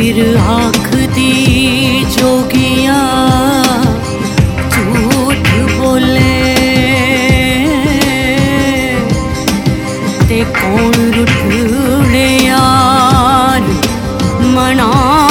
फिर आखदी जोगिया झूठ बोले ते कौन रुठने यार मना